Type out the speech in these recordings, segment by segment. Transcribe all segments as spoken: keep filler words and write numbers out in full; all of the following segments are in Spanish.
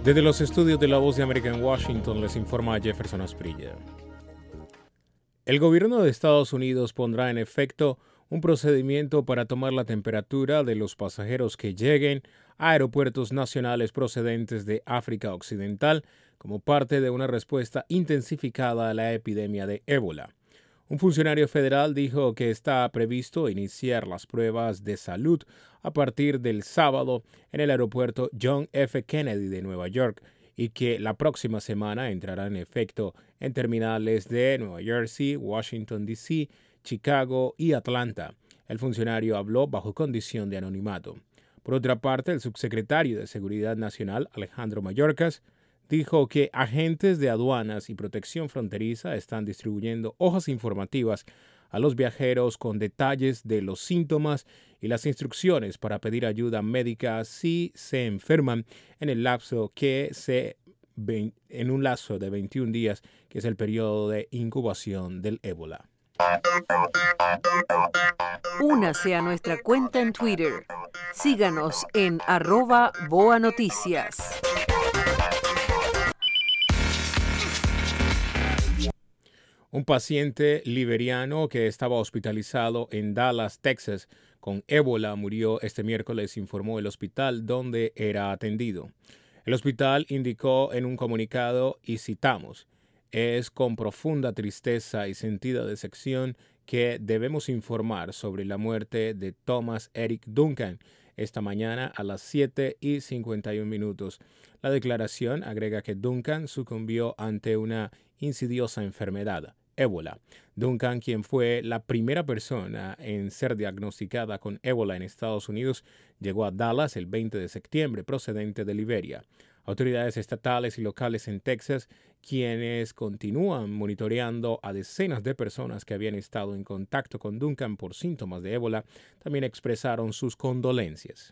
Desde los estudios de La Voz de América en Washington les informa Jefferson Asprilla. El gobierno de Estados Unidos pondrá en efecto un procedimiento para tomar la temperatura de los pasajeros que lleguen a aeropuertos nacionales procedentes de África Occidental como parte de una respuesta intensificada a la epidemia de ébola. Un funcionario federal dijo que está previsto iniciar las pruebas de salud a partir del sábado en el aeropuerto John F. Kennedy de Nueva York y que la próxima semana entrará en efecto en terminales de Nueva Jersey, Washington, D C, Chicago y Atlanta. El funcionario habló bajo condición de anonimato. Por otra parte, el subsecretario de Seguridad Nacional, Alejandro Mayorkas, dijo que agentes de aduanas y protección fronteriza están distribuyendo hojas informativas a los viajeros con detalles de los síntomas y las instrucciones para pedir ayuda médica si se enferman en el lapso que se en un lapso de veintiún días, que es el periodo de incubación del ébola. Únase a nuestra cuenta en Twitter. Síganos en arroba Boa Noticias. Un paciente liberiano que estaba hospitalizado en Dallas, Texas, con ébola murió este miércoles, informó el hospital donde era atendido. El hospital indicó en un comunicado, y citamos, «Es con profunda tristeza y sentida decepción que debemos informar sobre la muerte de Thomas Eric Duncan esta mañana a las siete y cincuenta y un minutos. La declaración agrega que Duncan sucumbió ante una insidiosa enfermedad, ébola. Duncan, quien fue la primera persona en ser diagnosticada con ébola en Estados Unidos, llegó a Dallas el veinte de septiembre, procedente de Liberia. Autoridades estatales y locales en Texas, quienes continúan monitoreando a decenas de personas que habían estado en contacto con Duncan por síntomas de ébola, también expresaron sus condolencias.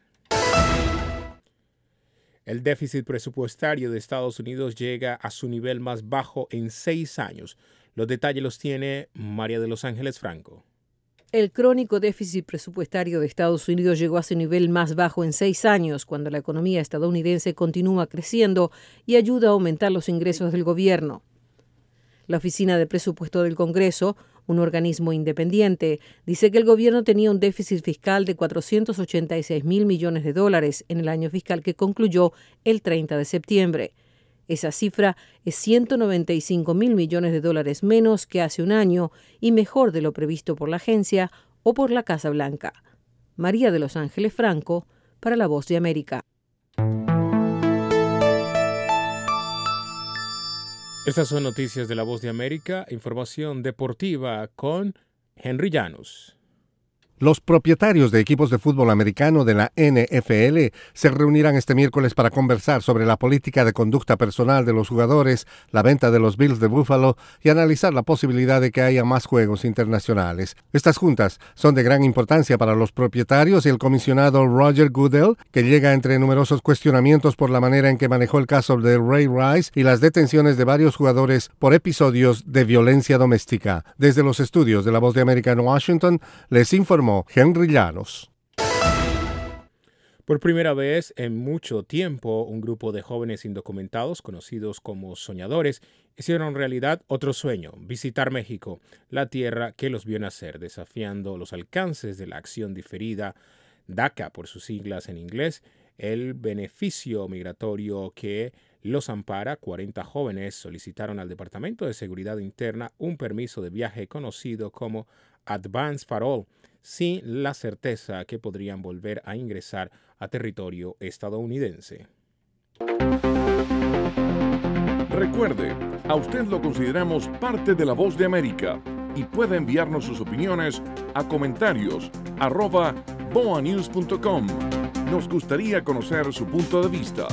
El déficit presupuestario de Estados Unidos llega a su nivel más bajo en seis años. Los detalles los tiene María de Los Ángeles Franco. El crónico déficit presupuestario de Estados Unidos llegó a su nivel más bajo en seis años, cuando la economía estadounidense continúa creciendo y ayuda a aumentar los ingresos del gobierno. La Oficina de Presupuesto del Congreso, un organismo independiente, dice que el gobierno tenía un déficit fiscal de cuatrocientos ochenta y seis mil millones de dólares en el año fiscal que concluyó el treinta de septiembre. Esa cifra es ciento noventa y cinco mil millones de dólares menos que hace un año y mejor de lo previsto por la agencia o por la Casa Blanca. María de Los Ángeles Franco, para La Voz de América. Estas son noticias de La Voz de América, información deportiva con Henry Llanos. Los propietarios de equipos de fútbol americano de la N F L se reunirán este miércoles para conversar sobre la política de conducta personal de los jugadores, la venta de los Bills de Buffalo y analizar la posibilidad de que haya más juegos internacionales. Estas juntas son de gran importancia para los propietarios y el comisionado Roger Goodell, que llega entre numerosos cuestionamientos por la manera en que manejó el caso de Ray Rice y las detenciones de varios jugadores por episodios de violencia doméstica. Desde los estudios de La Voz de América en Washington, les informó Henry Llanos. Por primera vez en mucho tiempo, un grupo de jóvenes indocumentados, conocidos como soñadores, hicieron realidad otro sueño: visitar México, la tierra que los vio nacer, desafiando los alcances de la acción diferida, DACA por sus siglas en inglés, el beneficio migratorio que los ampara. cuarenta jóvenes solicitaron al Departamento de Seguridad Interna un permiso de viaje conocido como Advance Parole, sin la certeza que podrían volver a ingresar a territorio estadounidense. Recuerde, a usted lo consideramos parte de La Voz de América y puede enviarnos sus opiniones a comentarios arroba boanews punto com. Nos gustaría conocer su punto de vista.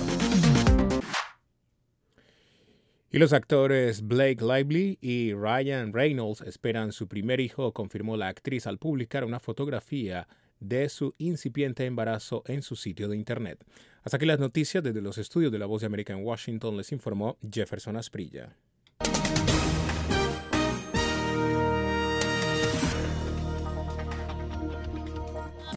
Y los actores Blake Lively y Ryan Reynolds esperan su primer hijo, confirmó la actriz al publicar una fotografía de su incipiente embarazo en su sitio de internet. Hasta aquí las noticias desde los estudios de La Voz de América en Washington, les informó Jefferson Asprilla.